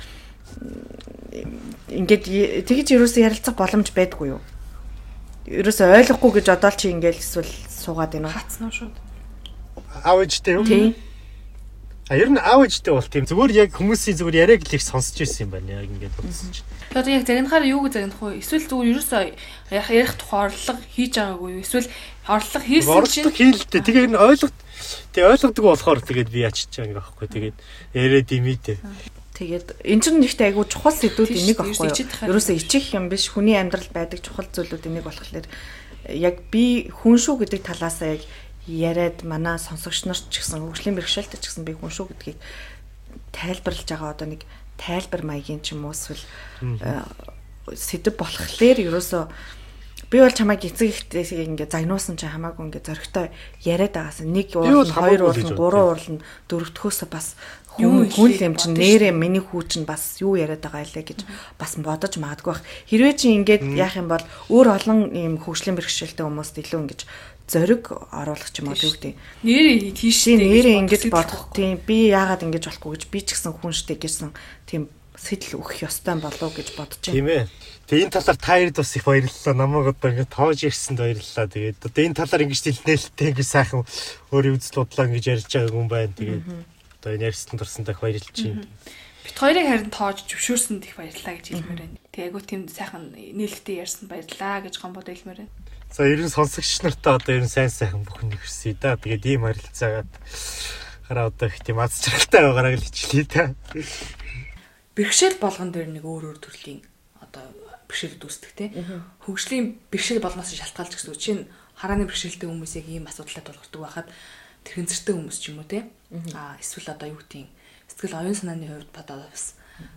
ингээд тэгж юусэн ярилцах боломж байдгүй юу? Ерөөсөө ойлгохгүй гэж бодоол чи ингээл эсвэл суугаад байна уу? Хацнаа шууд. Аав ээжтэй юу? Тийм. Ер нь аав ээжтэй бол тийм зүгээр яг хүмүүсийн зүгээр яриаг л их сонсч ирсэн юм байна яг ингээд бодсон чинь. Тэгэхээр яг загнахаар юуг загнах вэ? Эсвэл зүгээр ерөөсөө ярих тухай орлого хийж байгаагүй юу? Эсвэл орлого хийсэн чинь хийлдэ. Тэгээ энэ ойлгодог болохоор тэгээд би яачиж байгаа юм аахгүй. Тэгээд яриад юм ийдээ. Тэгээд эн чинь нэгт айгу чухал сэдвүүд энийг аахгүй юу? Ерөөсөө ичих юм биш хүний амьдрал байдаг чухал зүйлүүд энийг болохоор яг би хүн шүү гэдэг талаасаа яг яриад манай сонсогч нар ч гэсэн хөгжлийн бэрхшээлтэй ч гэсэн би хүн шүү гэдгийг тайлбарлаж байгаа одоо нэг тайлбар маягийн ч юм уу эсвэл сэдв болохоор ерөөсөө би бол чамайг эцэг ихтэй ингээ загнуусан ч хамаагүй ингээ зөрөгтэй яриад байгаас нэг уурлан хоёр уурлан гурван уурлан дөрөвдөхөөсөө бас хүн юм чинь нэрээ миний хүү чинь бас юу яриад байгаа илээ гэж бас бодож магадгүй бах. Хэрвээ чи ингээд яах юм бол өөр олон ийм хөгжлийн бэрхшээлтэй хүмүүст илүү ингэж зориг оруулах ч юм уу гэдэг. Нэрээ тийшээ нэрээ ингэж бодох тийм би яагаад ингэж болохгүй гэж би ч гэсэн хүн штэ гэсэн тийм сэтэл өгөх ёстой болов гэж бодож байна. Тийм ээ. Тэгээ энэ талаар та хоёрд бас их баярлалаа. Намайг одоо ингээд тоож ирсэнд баярлалаа. Тэгээд одоо энэ талаар ингэж дэлнээлттэй ингэж сайхан өөрийн үзэл бодлоо ингэж ярьж байгаа хүн байна. Тэгээд одоо энэ ярьсан дурсандаа их баярлж байна. Бид хоёрыг харин тоож зөвшөөрсөнд их баярлалаа гэж хэлмээр байна. Тэгээ айгу тийм сайхан нээлттэй ярьсан баярлалаа гэж гомбод хэлмээр байна. За ерөн сонсогч нартай одоо ерөн сайн сайхан бүхэн нэгэрсэе да. Тэгээд ийм харилцаагаад хараа одоо их тийм аз жаргалтай байгаараа л хичлээ та. Бэрхшээл болгон дээр нэг өөр төрлийн одоо бэрхшээл үүсдэг тий. Хөгжлийн бэрхшээл болгоноос шалтгаалж гэсэн үг чинь харааны бэрхшээлтэй хүмүүсийг ийм асуудалтай тулгардаг байхад тэрхэнцэртэй хүмүүс ч юм уу тий. Эсвэл одоо юу гэдэг сэтгэл оюун санааны хувьд одоо бас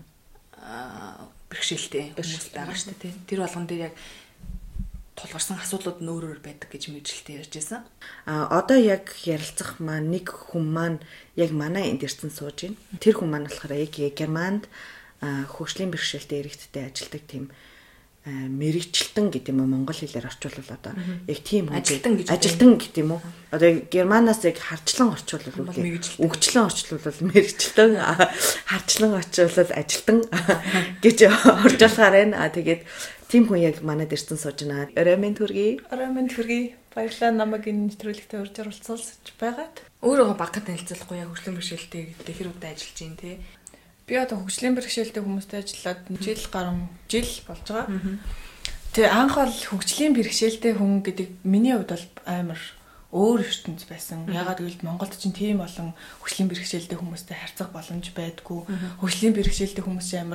бэрхшээлтэй хүмүүс байгаа шүү дээ тий. Тэр болгон дээр яг тулгарсан асуудлууд нь өөр байдаг гэж мэдрэлтэй ярьж байсан. Одоо яг ярилцах маань нэг хүн маань яг манай энд ирсэн сууж байна. Тэр хүн маань болохоор яг Германд хөгжлийн бэрхшээлтэй иргэдтэй ажилдаг тийм мэрэгчлэн гэдэг юм уу монгол хэлээр орчуулвал одоо яг тийм ажилтан гэдэг юм уу одоо германаас яг харчлан орчуулвал үгчлэн орчуулвал мэрэгчлэн харчлан орчуулвал ажилтан гэж орчуулахаар байна. Тэгээд тийм хүн яг манад ирсэн сууж байна. Оройн төргий баярлалаа намайг энэ нэвтрүүлэгтээ урьж оролцуулж байгаад. Өөрөө багт танилцуулахгүй яг хөгжлийн бэрхшээлтэй гэдэг хэр удаа ажиллаж байна те. Би одоо хөгжлийн бэрхшээлтэй хүмүүстэй ажиллаад жил болж байгаа. Тэгээ анх бол хөгжлийн бэрхшээлтэй хүн гэдэг миний хувьд бол амар өөр ертөнц байсан. Ягаад гэвэл Монголд чинь тийм олон хөгжлийн бэрхшээлтэй хүмүүстэй харьцах боломж байдгүй. Хөгжлийн бэрхшээлтэй хүмүүс амар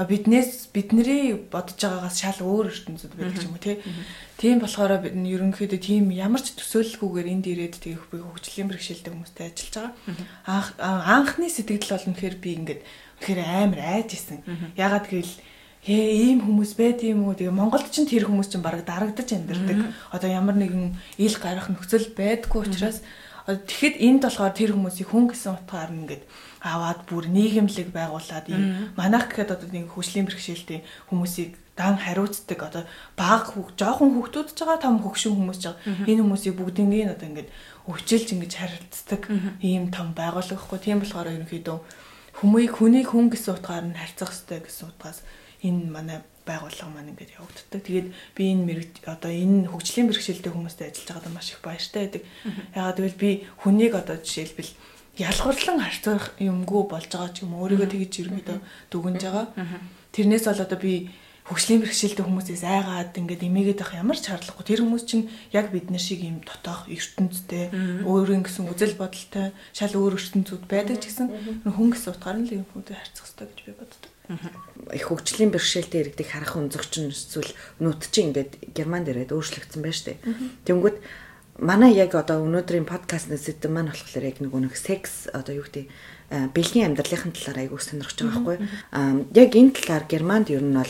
бидний бодож байгаагаас шал өөр ертөнцид байдаг ч юм уу тий. Тийм болохоор бид ерөнхийдөө тийм ямар ч төсөөлөлгүйгээр энд ирээд тэгээ хөгжлийн бэрхшээлтэй хүмүүстэй ажиллаж байгаа. Анхны сэтгэл бол үнэхээр би ингээд үнэхээр амар айж исэн. Ягаад гэвэл ийм хүмүүс байд юм уу? Тэгээ Монголд ч тэр хүмүүс чинь бараг дарагдаж амьдардаг. Одоо ямар нэгэн ил гарах нөхцөл байдгүй учраас тэгэхэд энд болохоор тэр хүмүүсийг хүн гэсэн утгаар ингээд аваад бүр нийгэмлэг байгуулад ийм манайх гэхэд одоо нэг хөгжлийн бэрхшээлтэй хүмүүсийг дан хариуцдаг одоо баг жоохон хүүхдүүд ч байгаа том хөгшин хүмүүс ч байгаа. Энэ хүмүүсийг бүгднийг одоо ингээд өвчилж ингэж харилцдаг ийм том байгууллага гэхгүй. Тийм болохоор ерөнхийдөө хүнийг хүн гэсэн утгаар нь харьцах хэрэгтэй гэсэн утгаас энэ манай байгууллага маань ингээд явагддаг. Тэгээд би энэ хөгжлийн бэрхшээлтэй хүмүүстэй ажиллаж байгаад маш их баяртай байдаг. Ягаад гэвэл би хүнийг одоо жишээлбэл ялгуурлан харьцах юмгүй болж байгаа ч юм өөрийгөө тэгж ерөнхийдөө дүгнж байгаа. Тэрнээс бол одоо би хөгжлийн бэрхшээлтэй хүмүүсээс айгаад ингээд эмээгээд байх ямар ч шаардлагагүй. Тэр хүмүүс чинь яг бид нар шиг юм дотоох ертөнцтэй, өөрийн гэсэн үзэл бодолтой, шал өөр ертөнцүүд байдаг ч гэсэн хүн гэсэн утгаар нь л юм хүмүүстэй харьцах хэрэгтэй гэж би боддог. Их хөгжлийн бэрхшээлтэй иргэдэг харах өнцөгч нь эсвэл нүд чинь ингээд Германд ирээд өөрчлөгдсөн байна шүү дээ. Тэнгүүд манай яг одоо өнөөдрийн подкастны сэдэв маань болохоор яг нэг секс одоо юу гэдэг бэлгийн амьдралын талаар аягүй сонирхож байгаа байхгүй. Яг энэ талаар Германд ер нь бол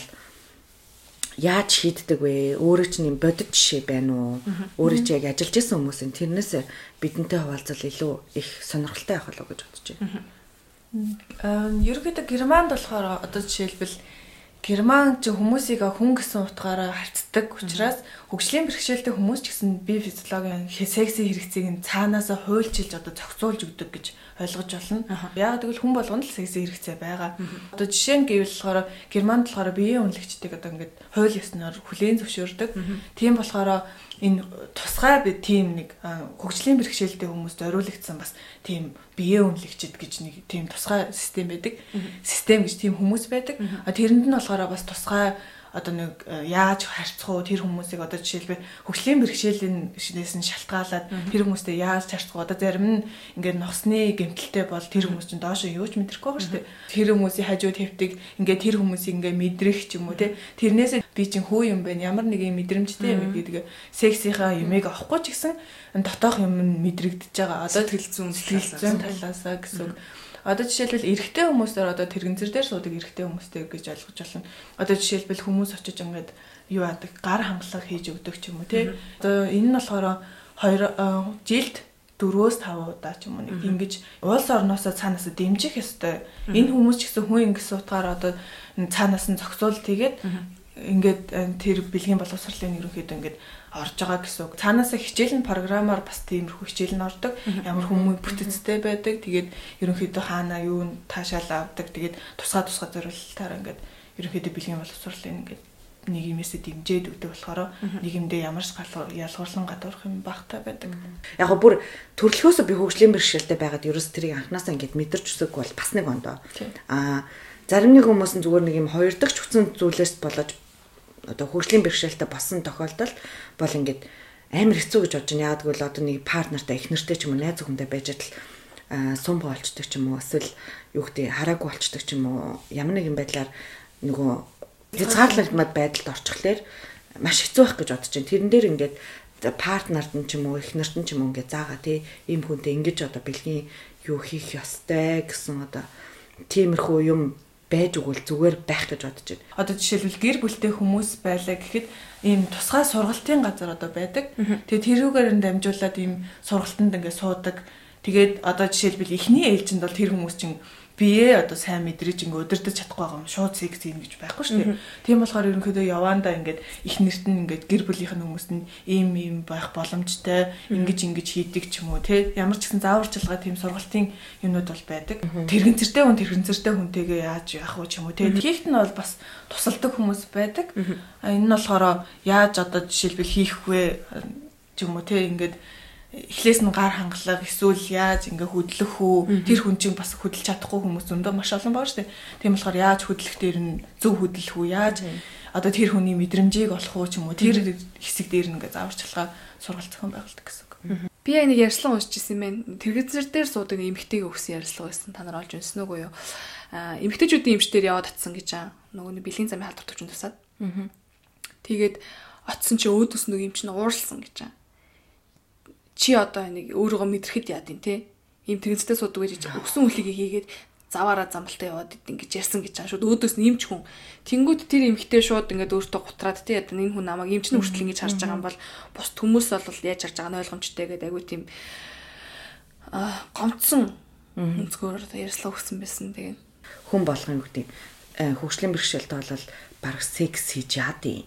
яаж шийддэг вэ? Өөрөө чинь юм бодит жишээ байна уу? Өөрөө чи яг ажиллаж исэн хүмүүс нь тэрнээс бидэнтэй хуваалцал илүү их сонирхолтой байх болов уу гэж бодож байна. Ерөнхийдөө Германд болохоор одоо жишээлбэл Герман ч хүмүүсийг хүн гэсэн утгаараа харьцдаг учраас хөгжлийн бэрхшээлтэй хүмүүс ч гэсэн бие физиологийн секси хэрэгцээг нь цаанаасаа хуульчилж одоо зохицуулж өгдөг гэж ойлгож болно. Яг тэгвэл хүн болгонд л секси хэрэгцээ байгаа. Одоо жишээ нь гэвэл болохоор Германд болохоор биеийн үнэлэгчдийг одоо ингээд хууль ёсноор хүлээн зөвшөөрдөг. Тийм болохоор энэ тусгай тийм нэг хөгжлийн бэрхшээлтэй хүмүүст зориулагдсан бас тийм биеийн үнэлэгчд гэж нэг тийм тусгай систем байдаг. Систем гэж тийм хүмүүс байдаг. Тэрэнд нь болохоор бас тусгай одоо нэг яаж харьцах уу тэр хүмүүсийг одоо жишээлбэл хөгжлийн бэрхшээлээс нь шалтгаалаад тэр хүмүүстэй яаж харьцах уу одоо зарим нь ингээд носны гэмтэлтэй бол тэр хүмүүс чинь доошо юу ч мэдрэхгүй байгаа шүү дээ. Тэр хүмүүсийн хажууд хэвтэг ингээд тэр хүмүүсийг ингээд мэдрэх ч юм уу те тэрнээс би чинь хүү юм байна ямар нэг юм мэдрэмжтэй юм гэдэг сексийнхаа юмыг авахгүй ч гэсэн дотоох юм мэдрэгдэж байгаа. Одоо сэтгэл зүйн талаасаа гэсэн. Одоо жишээлбэл эрэгтэй хүмүүсээр одоо тэрэгнзэр дээр суудаг эрэгтэй хүмүүстэй гэж ойлгож байна. Одоо жишээлбэл хүмүүс очиж ингээд юу яадаг гар хангалах хийж өгдөг ч юм уу тий. Одоо энэ нь болохоор 2 жилд 4-5 удаа ч юм уу нэг ингэж улс орноосоо цаанаасаа дэмжих ёстой. Энэ хүмүүс ч гэсэн хүн ингэсэн утгаараа одоо цаанаас нь зохицуулт хийгээд ингээд тэр бэлгийн боловсролын ерөнхийдөө ингээд орж байгаа гэсэн үг. Цаанаасаа хичээлэн програмаар бас тиймэрхүү хичээл нь ордог. Ямар хүмүүс бүтцтэй байдаг. Тэгээд ерөнхийдөө хаана юу таашаал авдаг. Тэгээд тусгай зориулалтаар ингээд ерөнхийдөө бэлгийн боловсролын ингээд нэг юмээсээ дэмжиж өгдөг болохоор нийгэмдээ ямар ч ялгуурлан гадуурх юм багтаа байдаг. Яг гоо бүр төрөлхөөсөө би хөгжлийн бэрхшээлтэй байгаад ерөөс тэрийг анханасаа ингээд мэдэрч үсэхгүй бол бас нэг ондоо. Зарим нэг хүмүүс нь зүгээр нэг юм хоёр дахь хүчин зүйлээс болоод одоо хөгжлийн бэрхшээлтэй болсон тохиолдолд бол ингээд амар хэцүү гэж бодож байна. Яагадгүй л одоо нэг партнертай их нэртэй ч юм уу найз өхөндөө байж тал сум болчдөг ч юм уу эсвэл юу гэдэг хараагүй болчдөг ч юм уу ямар нэгэн байдлаар нөгөө хязгаарлагмад байдалд орчихлоор маш хэцүү байх гэж бодож байна. Тэрэн дээр ингээд партнерт нь ч юм уу их нэрт нь ч юм уу ингээд заагаа тий ийм хүнтэй ингэж одоо бэлгийн юу хийх ёстой гэсэн одоо тиймэрхүү юм байж өгвөл зүгээр байх гэж бодож байна. Одоо жишээлбэл гэр бүлтэй хүмүүс байлаа гэхэд ийм тусгай сургалтын газар одоо байдаг. Тэгээд тэрүүгээр нь дамжуулаад ийм сургалтанд ингээд суудаг. Тэгээд одоо жишээлбэл эхний ээлжинд бол тэр хүмүүс чинь бие одоо сайн мэдрэж ингээд удирдах чадахгүй байгаа юм шууд секс юм гэж байхгүй шүү дээ. Тийм болохоор ерөнхийдөө яваандаа ингээд их нэрт нь ингээд гэр бүлийнх нь хүмүүст нь ийм байх боломжтой ингэж хийдэг ч юм уу тий ямар ч гэсэн зааварчилгаа тийм сургалтын юмнууд бол байдаг. Тэрэгцэртэй хүнтэйгээ яаж яах вэ ч юм уу тий тийхт нь бол бас тусалдаг хүмүүс байдаг. Энэ нь болохоор яаж одоо жишээлбэл хийх вэ ч юм уу тий ингээд эхлээс нь гар хангалах эсвэл яаж ингээ хөдлөх үү тэр хүн чинь бас хөдөлж чадахгүй хүмүүс зөндөө маш олон байгаа шүү дээ. Тийм болохоор яаж хөдлөх дээр нь зөв хөдлөх үү яаж одоо тэр хүний мэдрэмжийг олох уу ч юм уу тэр хэсэг дээр нь ингээ зааварчилгаа сургалт зохион байгуулдаг гэсэн үг. Би яг нэг ярьслан уншиж ирсэн юм байна. Тэрэгзэр дээр суудаг эмэгтэйг өгсөн ярьслан байсан. Та нар олж унсан уу юу? Эмэгтэйчүүдийн эмч дээр яваад атсан гэж нөгөө бэлгийн замын халдвар төвчөнд тусаад. Тэгээд очсон чи өөдөөс нөгөө эмч нь ууралсан гэж. Чи одоо нэг өөрийгөө мэдрэхэд яад юм те ийм тэрэгцтэй суудаг гэж өгсөн үлгийг хийгээд заваараа замбалтаа яваад ингэж ярьсан гэж шууд өөдөөс нэмч хүн тэнгууд тэр эмхтэй шууд ингээд өөртөө гутраад те одоо энэ хүн намайг эмч нь хүртэл ингэж харж байгаа юм бол бус хүмүүс бол яаж харж байгаа нь ойлгомжтой гэдэг айгүй тийм гомцсон өнцгөр ярьслаа өгсөн байсан тэгээд хүн болгон юу гэдэг хөгжлийн бэрхшээлтэй бол бараг секс хийж яадیں۔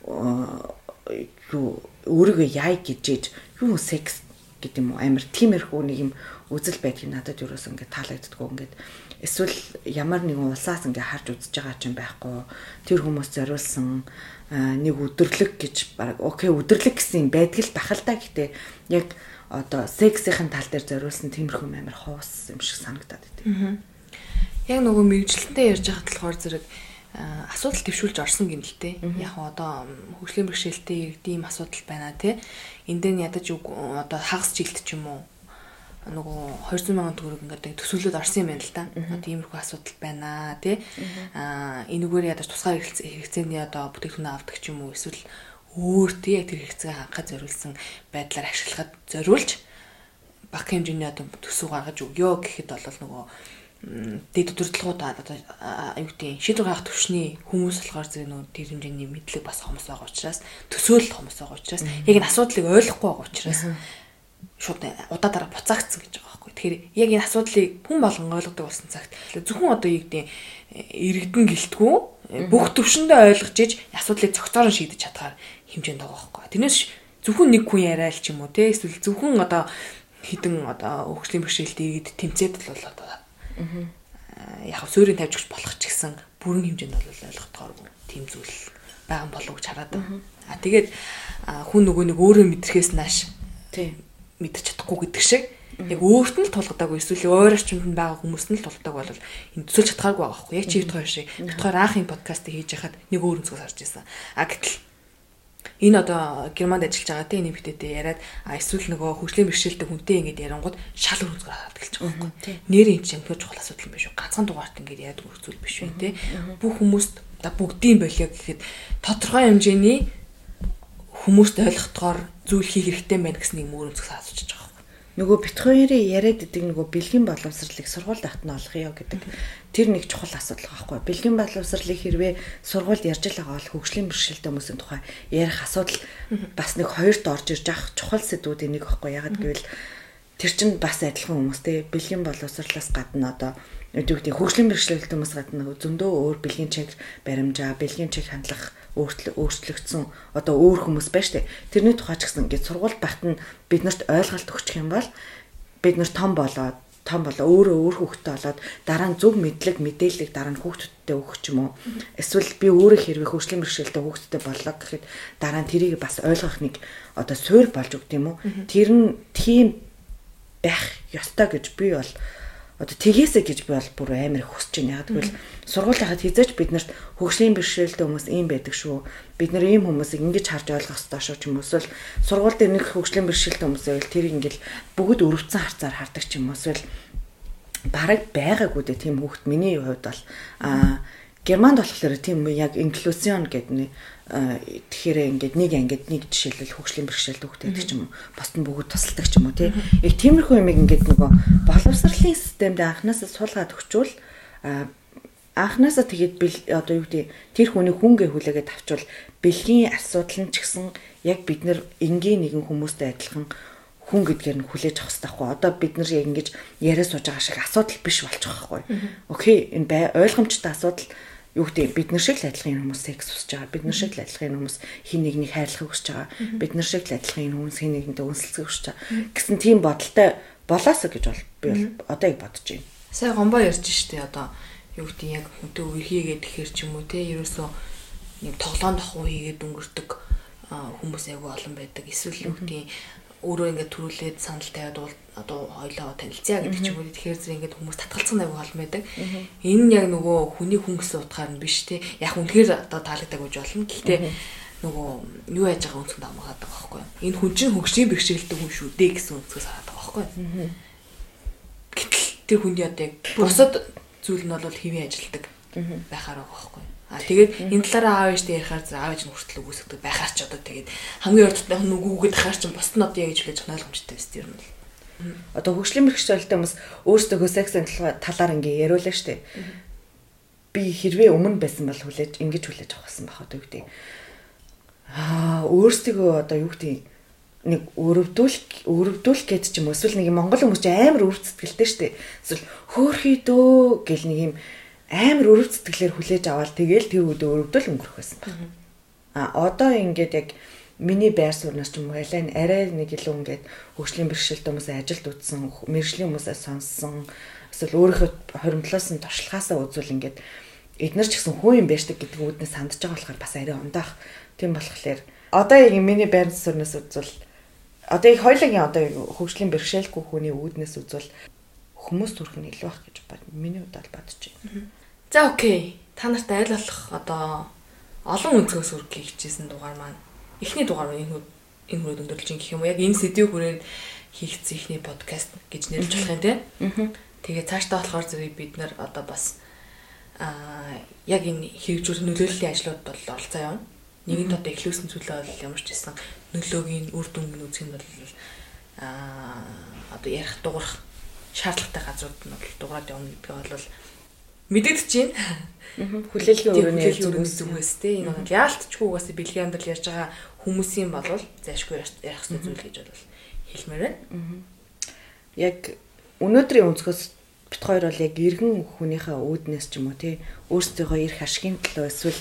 Юу өөрийгөө яй гэж юу секс гэдэг юм уу амар тиймэрхүү нэг юм үзэл байдгийг надад юурээс ингээд таалагддггүй ингээд эсвэл ямар нэгэн улсаас ингээд харж үзэж байгаа ч юм байхгүй тэр хүмүүс зориулсан нэг өдөрлөг гэж баг окей өдөрлөг гэсэн юм байдг л бахал та гэхдээ яг одоо сексийн тал дээр зориулсан тиймэрхүү амар хоос юм шиг санагдаад байдаг. Яг нөгөө мэрэгчлэнтэй ярьж байхад болохоор зэрэг асуудал төвшүүлж орсон гинэлтэй. Яг одоо хөгжлийн бэрхшээлтэй иргэдэм асуудал байна тий. Энд дээр ядаж одоо хагас жилт ч юм уу нөгөө 200 сая төгрөг ингээд төсөөлөд орсон юм байна л да. Тиймэрхүү асуудал байна тий. Энэгээр ядаж тусгай хэрэгцээний одоо бүтээгдэхүүн авдаг ч юм уу эсвэл өөр тий яг тэр хэрэгцээ хангахад зориулсан байдлаар ашиглахад зориулж баг хэмжээний одоо төсөв гаргаж өгөө гэхэд бол нөгөө дэд удирдлагуудаа одоо юу гэдэг шийдвэр гаргах төвшний хүмүүс болохоор зэрэг нөө тэр хэмжээний мэдлэг бас хүмүүс байгаа учраас төсөөлөл хүмүүс байгаа учраас яг энэ асуудлыг ойлгохгүй байгаа учраас шууд удаа дараа буцаагдсан гэж байгаа байхгүй. Тэгэхээр яг энэ асуудлыг хүн болгон ойлгодог болсон цагт зөвхөн одоо юу гэдэг иргэдэн гэлтгүү бүх төвшөндөө ойлгож иж асуудлыг цогцоор шийдэж чадхаар хэмжээнд байгаа байхгүй. Тэрнээс зөвхөн нэг хүн яриа л ч юм уу те эсвэл зөвхөн одоо хідэн одоо хөгжлийн бэрхшээлтэй иргэд тэмцээд л бол одоо яг суурийг тавьж өгч болох ч гэсэн бүрэн хэмжээнд бол ойлгохдоор тийм зүйл байгаа болов гэж хараад байна. Тэгээд хүн нөгөө нэг өөрөө мэдрэхээс нааш тийм мэдэрч чадахгүй гэдэг шиг яг өөрт нь л тулгадаагүй эсвэл өөр орчинд нь байгаа хүмүүст нь л тулгадаг бол энэ төсөөлж чадхааргүй байгаа хгүй. Яг чи бит хоёр шиг бит хоёр анхын подкастыг хийж яхад нэг өөр өнцгөөс харж ирсэн. Гэтэл энэ одоо Германд ажиллаж байгаа тийм нэмэгтэйтэй яриад эсвэл нөгөө хөгжлийн бэрхшээлтэй хүнтэй ингэж ярангууд шал өөр өнцгөр хараад эхэлж байгаа байхгүй. Нэрийн чинь тэр чухал асуудал юм биш үү? Ганцхан дугаарт ингэж яадаг зүйл биш үү те. Бүх хүмүүст одоо бүгдийн болио гэхэд тодорхой хэмжээний хүмүүст ойлгохдоор зүйл хийх хэрэгтэй байна гэсэн нэг өөр өнцгөөс асууж байгаа. Нөгөө бит хоёрын яриад идэг нөгөө бэлгийн боловсролыг сургуульд ахт нь олох ёо гэдэг тэр нэг чухал асуудал байхгүй. Бэлгийн боловсролыг хэрвээ сургуульд ярьж л байгаа бол хөгжлийн бэрхшээлтэй хүмүүсийн тухай ярих асуудал бас нэг хоёрт орж ирж ах чухал сэдвүүдийн нэг байхгүй. Ягаад гэвэл тэр чинь бас адилхан хүмүүс те бэлгийн боловсролоос гадна одоо үгүйтэй хөгжлийн бэрхшээлтэй хүмүүс гадна зөндөө өөр бэлгийн чиг баримжаа, бэлгийн чиг хандлах өөрчлөгдсөн одоо өөр хүмүүс байна штэ. Тэрний тухай ч гэсэн ингээд сургууль багт нь биднэрт ойлголт өгчих юм бол бид нар том болоо өөрөө өөр хүүхдтэй болоод дараа нь зөв мэдээллийг дараа нь хүүхдүүдтэй өгөх ч юм уу. Эсвэл би өөрөө хэрвээ хөгжлийн бэрхшээлтэй хүүхдтэй боллоо гэхэд дараа нь тэрийг бас ойлгох нэг одоо суурь болж өгд юм уу. Тэр нь тийм байх ёстой гэж би бол одоо тгээсэ гэж би бол бүр амар их хүсэж байна. Яг тэгвэл сургууль хахад хизээч бид нарт хөгжлийн бэрхшээлтэй хүмүүс ийм байдаг шүү. Бид нар ийм хүмүүсийг ингэж харж ойлгох хэрэгтэй шүү ч юм уу. Эсвэл сургууль дээр нэг хөгжлийн бэрхшээлтэй хүмүүс байвал тэрийг ингээл бүгд өрөвцөн харцаар хардаг ч юм уу. Эсвэл бараг байгаагүй дээ тийм хүүхд миний хувьд бол Германд болохоор тийм яг инклюзион гэдэг нэг тэгэхээр ингээд нэг ангид нэг жишээлбэл хөгжлийн бэрхшээлтэй хүүхд байдаг ч юм уу. Босд нь бүгд тусалдаг ч юм уу тий. Яг тиймэрхүү юм ингээд нөгөө боловсролын системд анханасаа суулгаад өгчвөл анханасаа тэгээд одоо юу гэдэг тэр хүний хүнгээ хүлээгээд авчвал бэлгийн асуудал нь ч гэсэн яг бид нар энгийн нэгэн хүмүүстэй адилхан хүн гэдгээр нь хүлээж авах хэрэгтэй байхгүй. Одоо бид нар яг ингэж яриа сууж байгаа шиг асуудал биш болчих واخгүй. Окей, энэ ойлгомжтой асуудал юу гэдэг бид нар шиг л адилхан хүмүүс секс хүсэж байгаа. Бид нар шиг л адилхан хүмүүс хин нэгнийг хайрлахыг хүсэж байгаа. Бид нар шиг л адилхан хүмүүс хин нэгэндээ үнсэлцэх хүсэж байгаа. Гэсэн тийм бодолтой болоосоо гэж бол би одоо яг бодож байна. Сая гомбоо ярьж штэ одоо юу гэдэг яг хүнтэй үерхийгээд гэхэр ч юм уу те ерөөсөө нэг тоглоом дохуу хийгээд өнгөрдөг хүмүүс айгүй олон байдаг. Эсвэл юу гэдэг өөрөө ингээд төрүүлээд санал тавиад одоо хоёлоо танилцъя гэдэг ч юм уу. Тэгэхээр зэрэг ингээд хүмүүс татгалцсан айгүй олон байдаг. Энэ нь яг нөгөө хүний хүн гэсэн утгаар нь биш те. Яг үнэхээр одоо таалагддаг гэж болно. Гэхдээ нөгөө юу яаж байгаа өнцгөнд амгаад байгаа байхгүй. Энэ хүн чинь хөгжлийн бэрхшээлтэй хүн шүү дээ гэсэн өнцгөөс хараад байгаа байхгүй. Гэтэл тэр хүний одоо яг бусад зүйл нь бол хэвэн ажилтдаг байхаар байгаа байхгүй. Тэгээд энэ талаараа аав ээжтэй ярихаар аав ээж нь хүртэл үгүйсгдэг байхаар ч одоо тэгээд хамгийн урдтай нүгүүгээд ахаар ч бас нь одоо яаж хүлээж авах ойлгомжтой байсан юм бол. Одоо хөгжлийн бэрхшээлтэй хүмүүс өөрсдөө сексийн талаар ингээ яриулаа штэ. Би хэрвээ өмнө байсан бол ингэж хүлээж авахсан байх одоо юу гэдэг. Өөрсдөө одоо юу гэдэг нэг өрөвдүүлэх гээд ч юм уу эсвэл нэг Монгол хүмүүс ч амар өвөр сэтгэлтэй штэ. Эсвэл хөөхий дөө гэл нэг юм амар өрөв сэтгэлээр хүлээж аваад тэгэл тэр үедээ өрөвдөл өнгөрөх байсан байна. Одоо ингээд яг миний байр сууриас ч юм уу арай нэг илүү ингээд хөгжлийн бэрхшээлтэй хүмүүс ажилд үзсэн, мэржлийн хүмүүсээ сонссон, эсвэл өөрийнхөө хоримтлоос нь туршлагаасаа үзвэл ингээд эднэр ч гэсэн хүн юм байждаг гэдэг үүднээ сандж байгаа болохоор бас арай ундаах. Тийм болохоор одоо яг миний байр сууриас үзвэл одоо их хоёулагийн одоо хөгжлийн бэрхшээлгүй хүний үүднээс үзвэл хүмүүс төрөх нь илүү бах гэж миний хувьд бол бодож байна. За окей. Та нарт аль болох одоо олон өнцгөөс үргэлж хийжсэн дугаар маань эхний дугаар энэ хүрээд өндөрлж гэх юм уу яг энэ сэдвийн хүрээнд хийгдсэн ихний подкаст гэж нэрлэж болох юм тийм. Тэгээ цаашдаа болохоор зэрэг бид нар одоо бас яг энэ хэрэгжүүлэх нөлөөллийн ажлууд бол оролцоо явна. Нэгэнт одоо эхлүүлсэн зүйлээ бол ямар ч гэсэн нөлөөгийн үр дүнг үзэх нь бол одоо ярих дуурах шаардлагатай газрууд нь бол дуурайд явна гэдгээ бол мэдэгдэж байна. Хүлээлгийн өрөөний зүгээс те энэ бол яалтчгүй угаасаа бэлгийн амьдрал ярьж байгаа хүмүүсийн болвол зайшгүй ярих хэрэгтэй зүйл гэж бол хэлмээр байна. Яг өнөөдрийн өнцгөөс бит хоёр бол яг иргэн хүнийхээ үүднээс ч юм уу те өөрсдийнхөө эрх ашигын төлөө эсвэл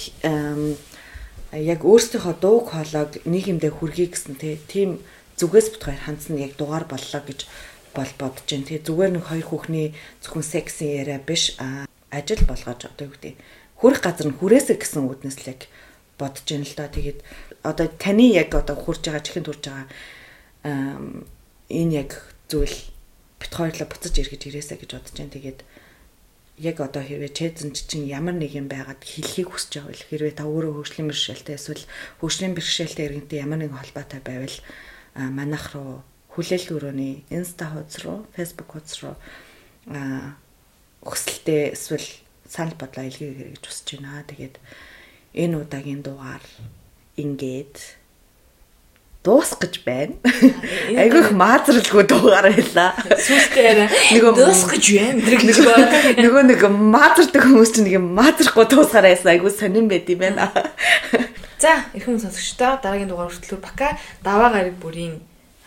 яг өөрсдийнхөө дууг хоолойг нийгэмдээ хүргэе гэсэн тийм зүгээс бит хоёр хандсан яг дугаар боллоо гэж бодож байна. Тэгээ зүгээр нэг хоёр хүүхний зөвхөн секси яриа биш ажил болгож одоо юу гэдэг хүрх газар нь хүрээсэ гэсэн үднэс л яг бодож байна л да. Тэгээд одоо таны яг одоо хурж байгаа чихэнд хурж байгаа энэ яг зүйл бит хоёрлоо буцаж эргэж ирээсэ гэж бодож байна. Тэгээд яг одоо хэрвээ чэзэн чинь ямар нэг юм байгаад хэлхийг хүсэж байгаа бол хэрвээ та өөрөө хөгжлийн бэрхшээлтэй эсвэл хөгжлийн бэрхшээлтэй иргэнтэй ямар нэгэн холбоотой байвал манайх руу хүлээлт өрөөний Insta хуудас руу, Facebook хуудас руу хүсэлтээ эсвэл санал бодлоо илгээе гэж хүсэж байна. Тэгээд энэ удаагийн дугаар ингээд дуусгаж байна. Айгүйх маазралгүй дугаар байлаа. Сүстээр дуусгаж байна. Нөгөө нэг маазардаг хүмүүс чинь нэг маазрахгүй дуусгаараа яасан айгүй сонирн байд юм байна. За, эрхэм сонсогчдоо дараагийн дугаар хүртэл бака даваа гараг бүрийн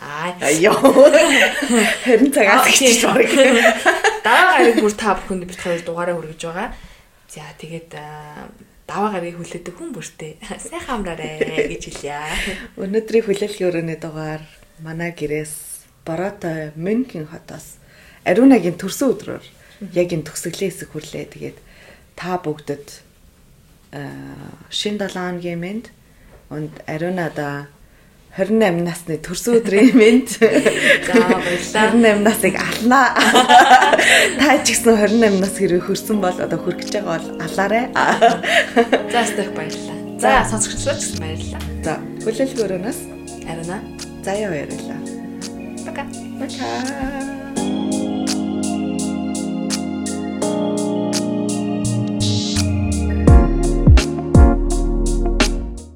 Харин цагаас гэж байна. Даваа гарыг бүр та бүхэнд бит хоёр дугаараа хүргэж байгаа. За тэгээд даваа гарыг хүлээдэг хүн бүртээ сайхан амраарэ гэж хэлье. Өнөөдрийн хүлээлгийн өрөөний дугаар манай гэрээс Бороотой Мюнхен хотоос Ариунагийн төрсөн өдрөөр яг энэ төгсгөлийн хэсэг хүрлээ. Тэгээд та бүгдэд шинэ 7 хоногийн мэнд und Ариунада 28 насны төрсөн өдрийн мэнд. За баярлалаа. 28 насыг алнаа. Та ч гэсэн 28 нас хэрэг хөрсөн бол одоо хүрч байгаа бол алаарэ. За стих баярлалаа. За сонсогчдоо ч гэсэн баярлалаа. За хүлээлт өрөөнөөс Арина. заяа баярлалаа. Пока. Пока.